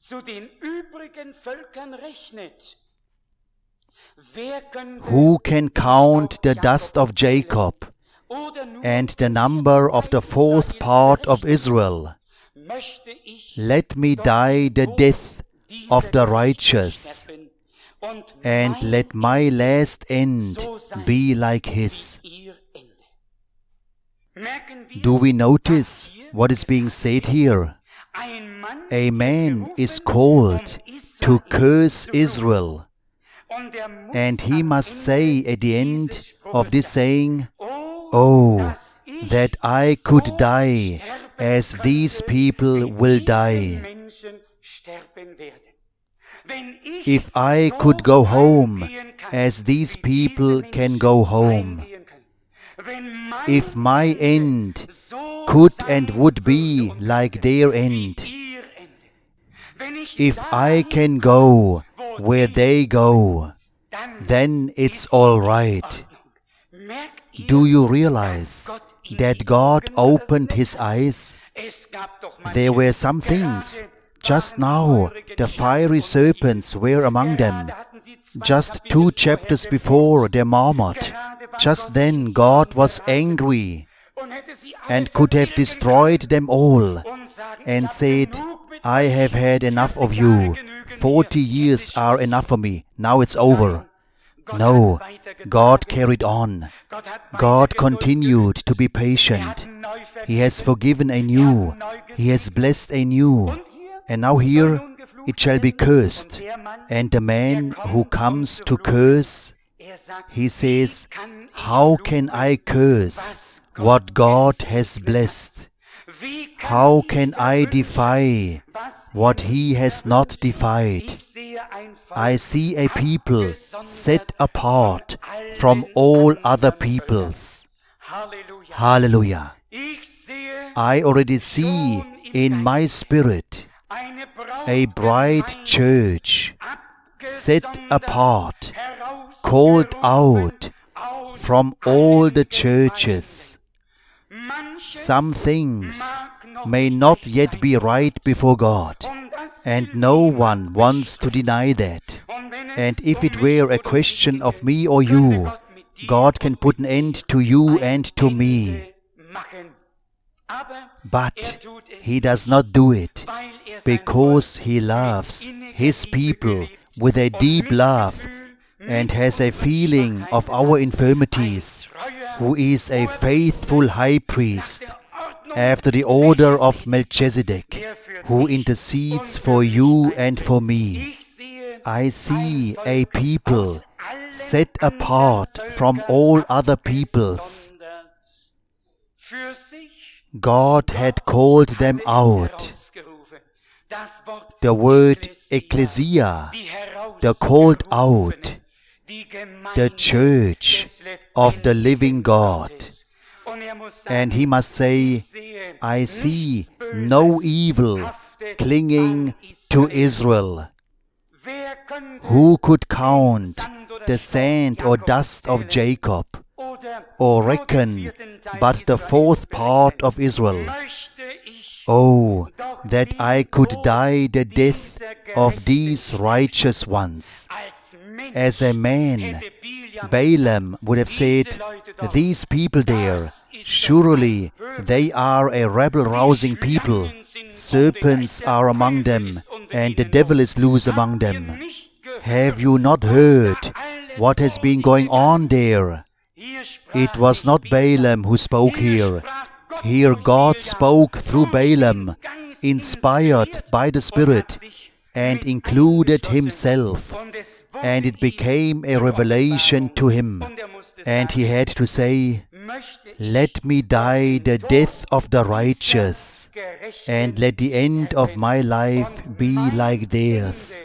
Who can count the dust of Jacob, and the number of the fourth part of Israel? Let me die the death of the righteous, and let my last end be like his. Do we notice what is being said here? A man is called to curse Israel, and he must say at the end of this saying, "Oh, that I could die as these people will die. If I could go home as these people can go home. If my end could and would be like their end. If I can go where they go, then it's all right. Do you realize that God opened his eyes? There were some things. Just now, the fiery serpents were among them. Just 2 chapters before, the marmot. Just then, God was angry and could have destroyed them all and said, I have had enough of you. 40 years are enough for me. Now it's over. No, God carried on. God continued to be patient. He has forgiven anew. He has blessed anew. And now here, it shall be cursed. And the man who comes to curse, he says, how can I curse what God has blessed? How can I defy what he has not defied? I see a people set apart from all other peoples. Hallelujah. I already see in my spirit a bright church set apart, called out from all the churches. Some things may not yet be right before God, and no one wants to deny that. And if it were a question of me or you, God can put an end to you and to me. But He does not do it because He loves His people with a deep love and has a feeling of our infirmities, who is a faithful high priest after the order of Melchizedek, who intercedes for you and for me. I see a people set apart from all other peoples. God had called them out. The word ecclesia, the called out, the church of the living God. And he must say, I see no evil clinging to Israel. Who could count the sand or dust of Jacob, or reckon but the 4th part of Israel? Oh, that I could die the death of these righteous ones. As a man, Balaam would have said, these people there, surely they are a rebel-rousing people. Serpents are among them, and the devil is loose among them. Have you not heard what has been going on there? It was not Balaam who spoke here. Here God spoke through Balaam, inspired by the Spirit, and included himself. And it became a revelation to him. And he had to say, let me die the death of the righteous, and let the end of my life be like theirs.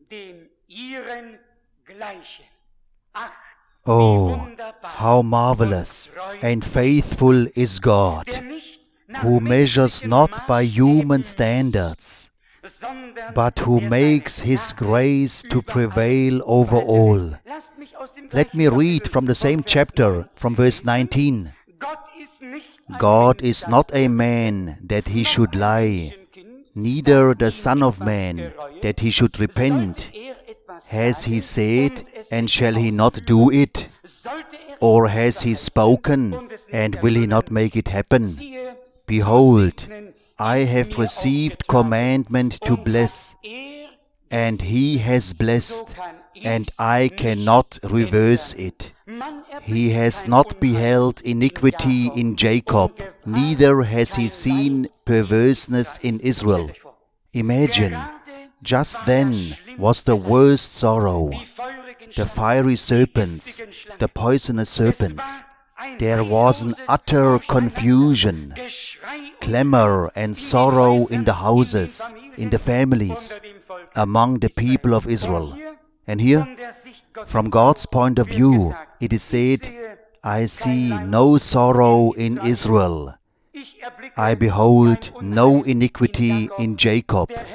Oh, how marvelous and faithful is God, who measures not by human standards, but who makes His grace to prevail over all. Let me read from the same chapter, from verse 19. God is not a man that He should lie, neither the Son of Man that He should repent. Has He said, and shall He not do it? Or has He spoken, and will He not make it happen? Behold, I have received commandment to bless, and He has blessed, and I cannot reverse it. He has not beheld iniquity in Jacob, neither has He seen perverseness in Israel. Imagine, just then was the worst sorrow. The fiery serpents, the poisonous serpents. There was an utter confusion, clamor and sorrow in the houses, in the families, among the people of Israel. And here, from God's point of view, it is said, I see no sorrow in Israel. I behold no iniquity in Jacob.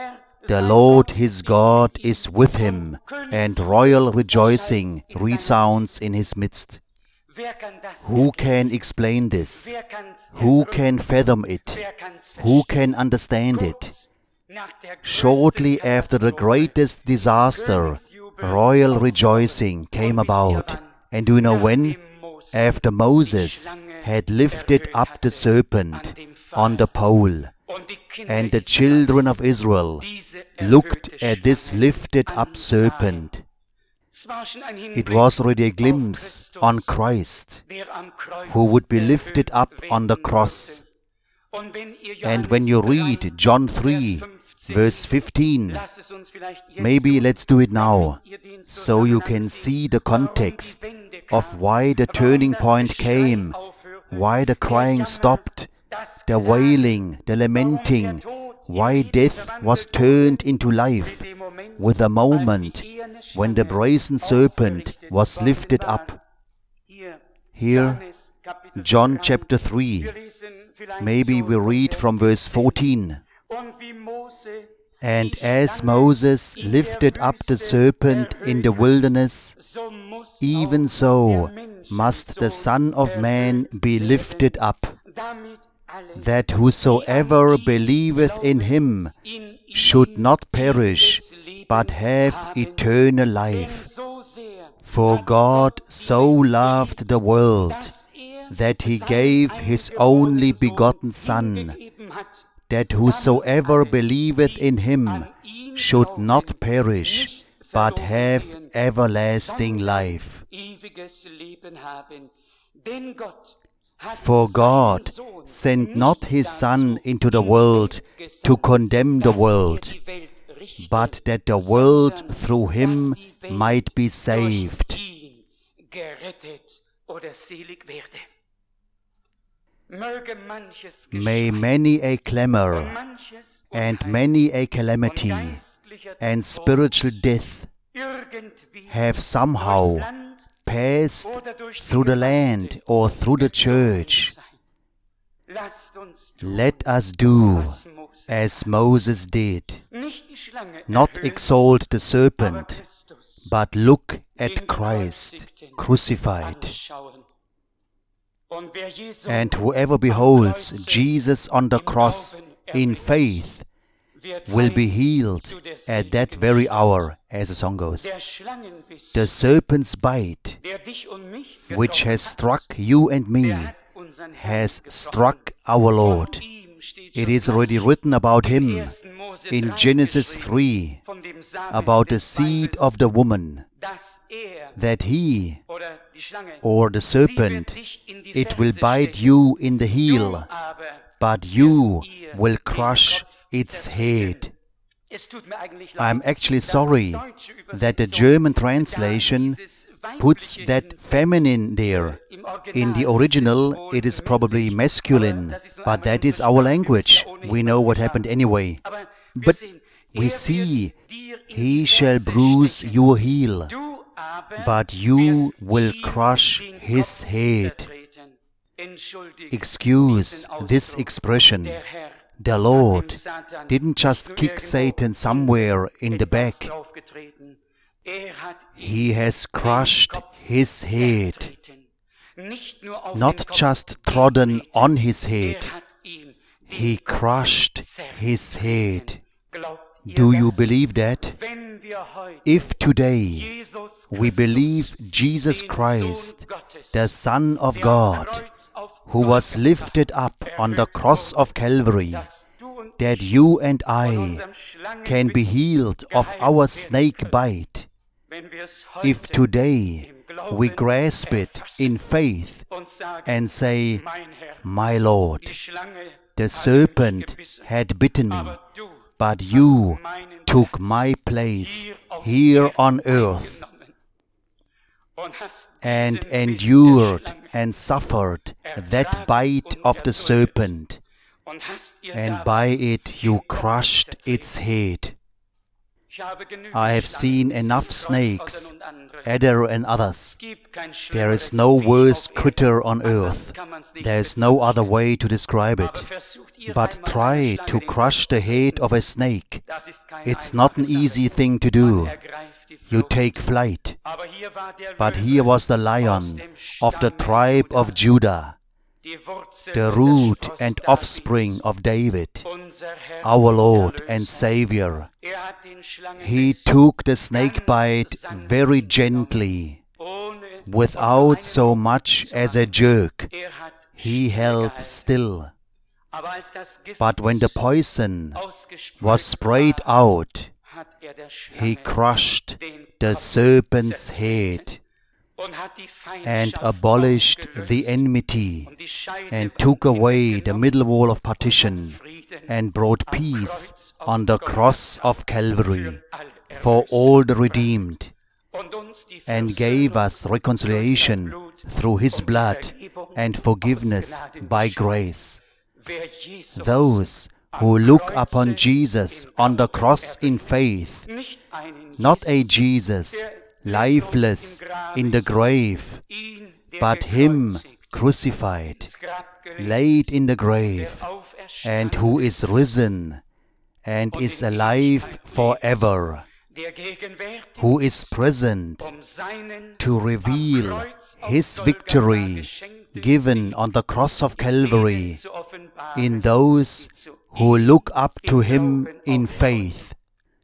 The Lord his God is with him, and royal rejoicing resounds in his midst. Who can explain this? Who can fathom it? Who can understand it? Shortly after the greatest disaster, royal rejoicing came about. And do you know when? After Moses had lifted up the serpent on the pole, and the children of Israel looked at this lifted up serpent. It was already a glimpse on Christ, who would be lifted up on the cross. And when you read John 3, verse 15, maybe let's do it now, so you can see the context of why the turning point came, why the crying stopped, the wailing, the lamenting, why death was turned into life with a moment when the brazen serpent was lifted up. Here, John chapter 3, maybe we read from verse 14. And as Moses lifted up the serpent in the wilderness, even so must the Son of Man be lifted up, that whosoever believeth in him should not perish, but have eternal life. For God so loved the world, that he gave his only begotten Son, that whosoever believeth in him should not perish, but have everlasting life. For God sent not his Son into the world to condemn the world, but that the world through him might be saved. May many a clamor and many a calamity and spiritual death have somehow passed through the land or through the church. Let us do as Moses did, not exalt the serpent, but look at Christ crucified. And whoever beholds Jesus on the cross in faith will be healed at that very hour, as the song goes. The serpent's bite, which has struck you and me, has struck our Lord. It is already written about him in Genesis 3, about the seed of the woman, that he, or the serpent, it will bite you in the heel, but you will crush its head. I'm actually sorry that the German translation puts that feminine there. In the original, it is probably masculine, but that is our language. We know what happened anyway. But we see, he shall bruise your heel, but you will crush his head. Excuse this expression. The Lord didn't just kick Satan somewhere in the back. He has crushed his head, not just trodden on his head. He crushed his head. Do you believe that? If today we believe Jesus Christ, the Son of God, who was lifted up on the cross of Calvary, that you and I can be healed of our snake bite, if today we grasp it in faith and say, "My Lord, the serpent had bitten me, but you took my place here on earth and endured and suffered that bite of the serpent, and by it you crushed its head." I have seen enough snakes, adder and others. There is no worse critter on earth. There is no other way to describe it. But try to crush the head of a snake. It's not an easy thing to do. You take flight. But here was the lion of the tribe of Judah, the root and offspring of David, our Lord and Savior. He took the snake bite very gently, without so much as a jerk. He held still. But when the poison was sprayed out, he crushed the serpent's head and abolished the enmity and took away the middle wall of partition and brought peace on the cross of Calvary for all the redeemed, and gave us reconciliation through His blood and forgiveness by grace. Those who look upon Jesus on the cross in faith, not a Jesus lifeless in the grave, but Him crucified, laid in the grave, and who is risen and is alive forever, who is present to reveal His victory given on the cross of Calvary in those who look up to Him in faith.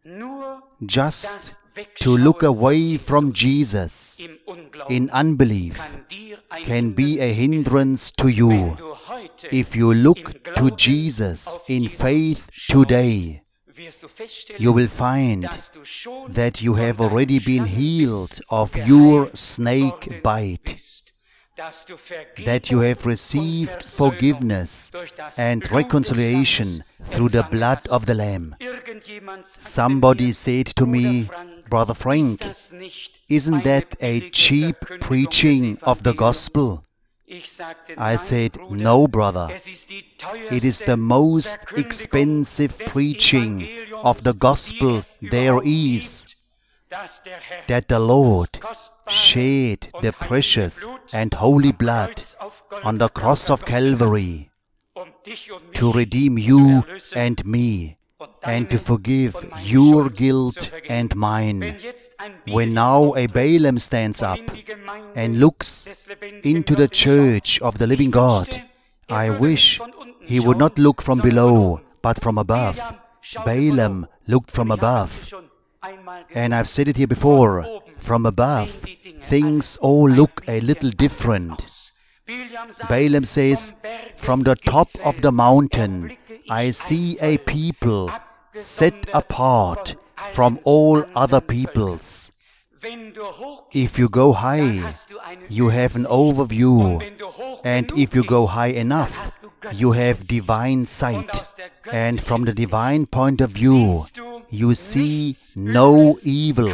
Just to look away from Jesus in unbelief can be a hindrance to you. If you look to Jesus in faith today, you will find that you have already been healed of your snake bite, that you have received forgiveness and reconciliation through the blood of the Lamb. Somebody said to me, "Brother Frank, isn't that a cheap preaching of the gospel?" I said, "No, brother. It is the most expensive preaching of the gospel there is, that the Lord shed the precious and holy blood on the cross of Calvary to redeem you and me, and to forgive your guilt and mine." When now a Balaam stands up and looks into the church of the living God, I wish he would not look from below, but from above. Balaam looked from above. And I've said it here before, from above, things all look a little different. Balaam says, "From the top of the mountain, I see a people set apart from all other peoples." If you go high, you have an overview, and if you go high enough, you have divine sight. And from the divine point of view, you see no evil,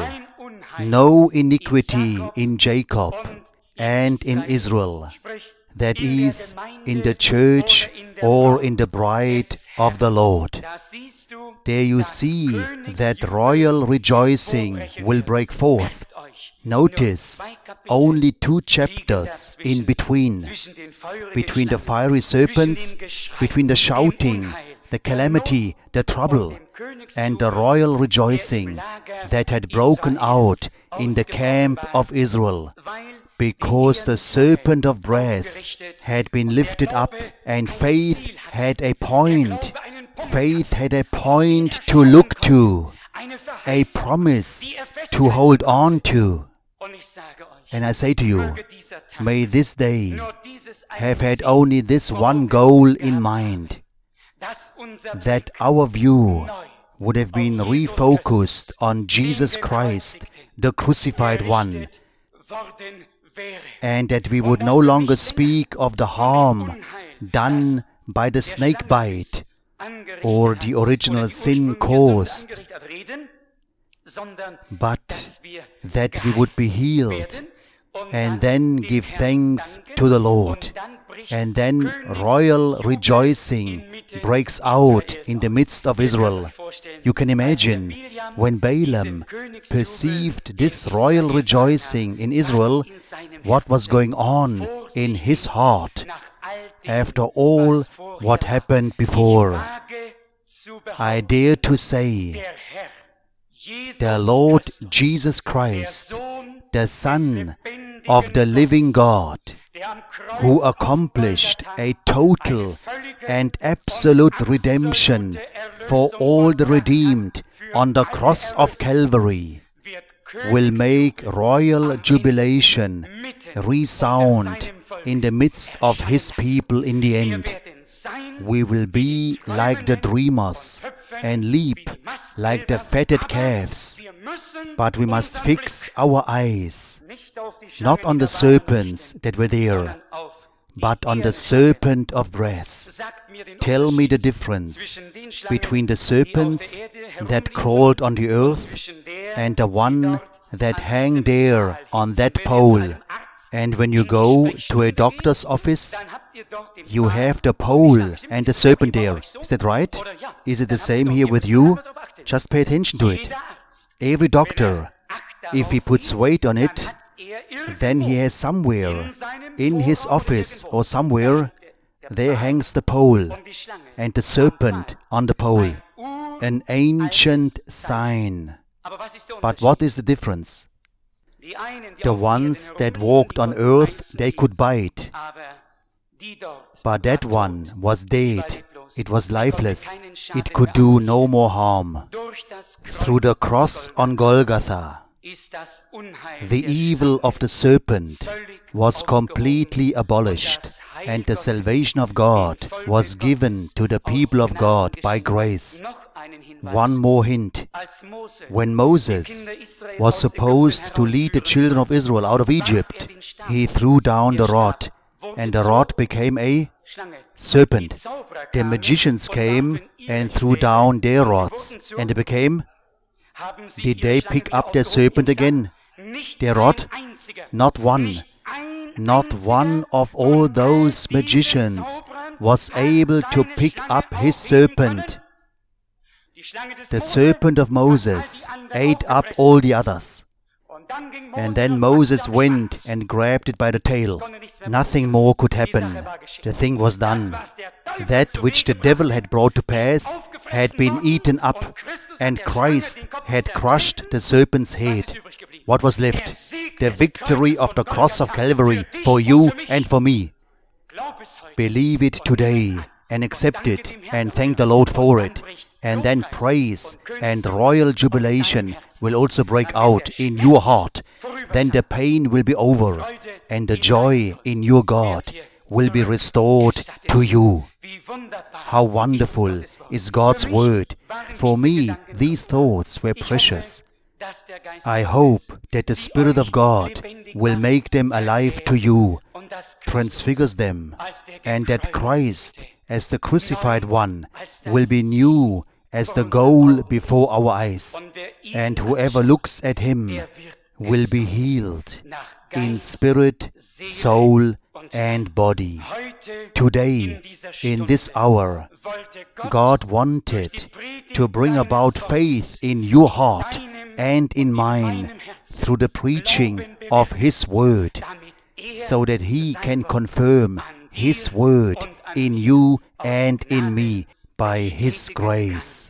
no iniquity in Jacob and in Israel, that is, in the church or in the bride of the Lord. There you see that royal rejoicing will break forth. Notice, only 2 chapters in between the fiery serpents, between the shouting, the calamity, the trouble, and the royal rejoicing that had broken out in the camp of Israel, because the serpent of brass had been lifted up, and faith had a point. Faith had a point to look to, a promise to hold on to. And I say to you, may this day have had only this one goal in mind, that our view would have been refocused on Jesus Christ, the crucified one, and that we would no longer speak of the harm done by the snake bite or the original sin caused, but that we would be healed and then give thanks to the Lord. And then royal rejoicing breaks out in the midst of Israel. You can imagine, when Balaam perceived this royal rejoicing in Israel, what was going on in his heart after all what happened before. I dare to say, the Lord Jesus Christ, the Son of the living God, who accomplished a total and absolute redemption for all the redeemed on the cross of Calvary, will make royal jubilation resound in the midst of His people in the end. We will be like the dreamers and leap like the fatted calves. But we must fix our eyes not on the serpents that were there, but on the serpent of brass. Tell me the difference between the serpents that crawled on the earth and the one that hang there on that pole. And when you go to a doctor's office, you have the pole and the serpent there. Is that right? Is it the same here with you? Just pay attention to it. Every doctor, if he puts weight on it, then he has somewhere in his office or somewhere, there hangs the pole and the serpent on the pole. An ancient sign. But what is the difference? The ones that walked on earth, they could bite. But that one was dead. It was lifeless. It could do no more harm. Through the cross on Golgotha, the evil of the serpent was completely abolished, and the salvation of God was given to the people of God by grace. One more hint. When Moses was supposed to lead the children of Israel out of Egypt, he threw down the rod, and the rod became a serpent. The magicians came and threw down their rods, and it became... Did they pick up their serpent again? Their rod? Not one. Not one of all those magicians was able to pick up his serpent. The serpent of Moses ate up all the others. And then Moses went and grabbed it by the tail. Nothing more could happen. The thing was done. That which the devil had brought to pass had been eaten up, and Christ had crushed the serpent's head. What was left? The victory of the cross of Calvary for you and for me. Believe it today and accept it and thank the Lord for it. And then praise and royal jubilation will also break out in your heart. Then the pain will be over, and the joy in your God will be restored to you. How wonderful is God's Word! For me, these thoughts were precious. I hope that the Spirit of God will make them alive to you, transfigures them, and that Christ, as the crucified one, will be new as the goal before our eyes, and whoever looks at Him will be healed in spirit, soul, and body. Today, in this hour, God wanted to bring about faith in your heart and in mine through the preaching of His Word, so that He can confirm His Word in you and in me by His grace.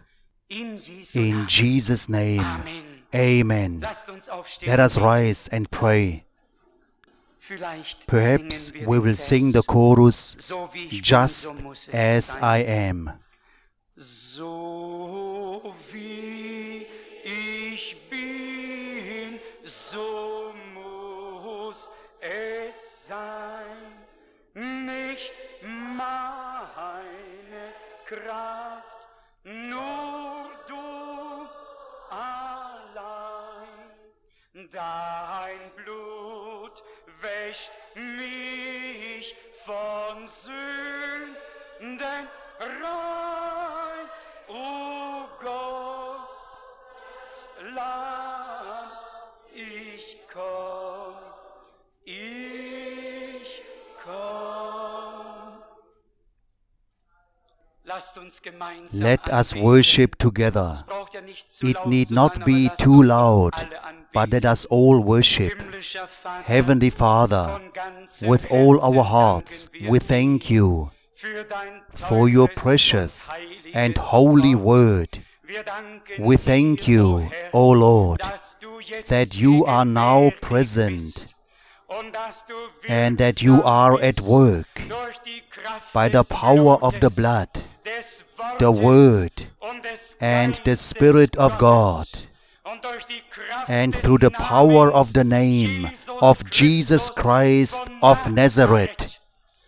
In Jesus' name, Amen. Let us rise and pray. Perhaps we will sing the chorus, Just as I am. So wie ich bin, so muss es sein. Nicht meine Kraft, nur du allein. Dein Blut wäscht mich von Sünden rein. O Gottes Lamm, ich komm Let us worship together. It need not be too loud, but let us all worship. Heavenly Father, with all our hearts, we thank you for your precious and holy word. We thank you, O Lord, that you are now present and that you are at work by the power of the blood, the Word, and the Spirit of God, and through the power of the name of Jesus Christ of Nazareth.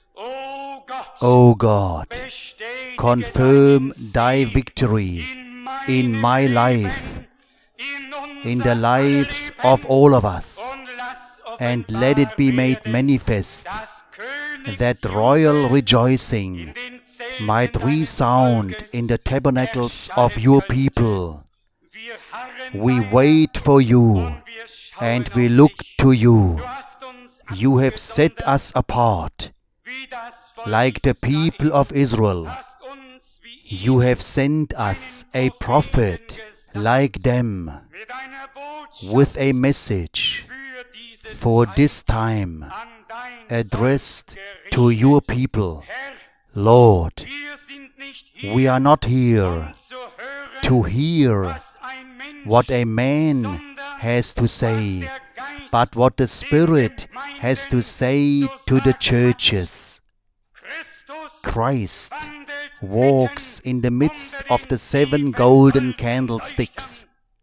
O God, confirm thy victory in my life, in the lives of all of us, and let it be made manifest that royal rejoicing might resound in the tabernacles of your people. We wait for you and we look to you. You have set us apart like the people of Israel. You have sent us a prophet like them with a message for this time addressed to your people. Lord, we are not here to hear what a man has to say, but what the Spirit has to say to the churches. Christ walks in the midst of the 7 golden candlesticks,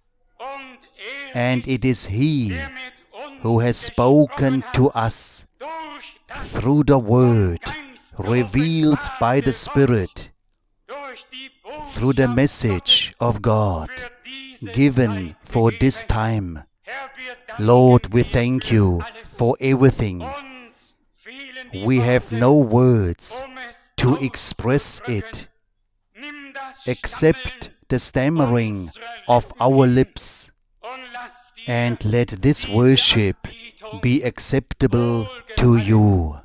and it is He who has spoken to us through the Word, revealed by the Spirit, through the message of God, given for this time. Lord, we thank you for everything. We have no words to express it, except the stammering of our lips. And let this worship be acceptable to you.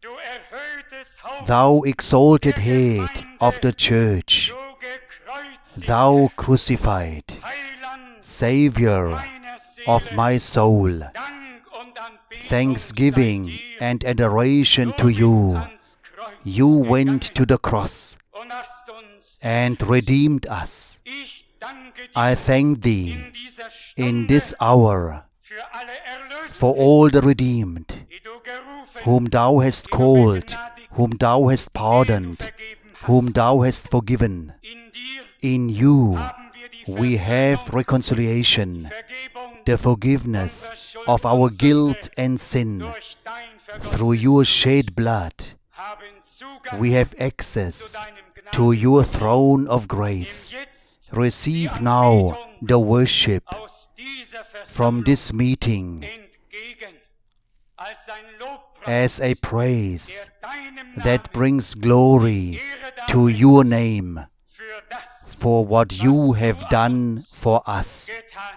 Thou exalted head of the church, thou crucified, Savior of my soul, thanksgiving and adoration to you. You went to the cross and redeemed us. I thank thee in this hour for all the redeemed, whom thou hast called, whom thou hast pardoned, whom thou hast forgiven. In you we have reconciliation, the forgiveness of our guilt and sin. Through your shed blood, we have access to your throne of grace. Receive now the worship from this meeting as a praise that brings glory to your name for what you have done for us.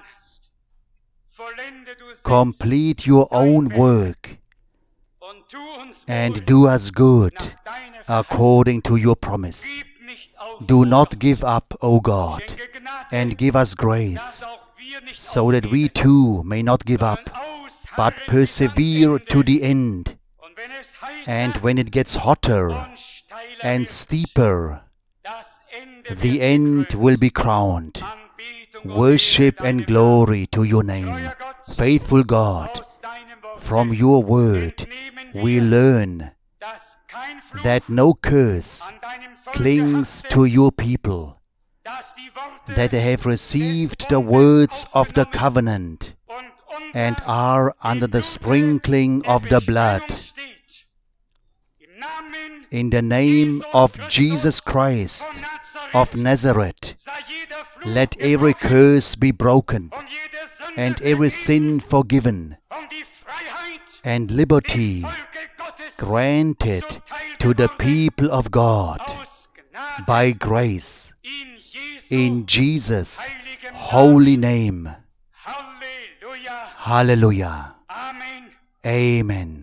Complete your own work and do us good according to your promise. Do not give up, O God, and give us grace, so that we too may not give up, but persevere to the end. And when it gets hotter and steeper, the end will be crowned. Worship and glory to your name. Faithful God, from your word we learn that no curse clings to your people, that they have received the words of the covenant and are under the sprinkling of the blood. In the name of Jesus Christ of Nazareth, let every curse be broken and every sin forgiven, and liberty granted to the people of God by grace, in Jesus' holy name. Hallelujah. Amen.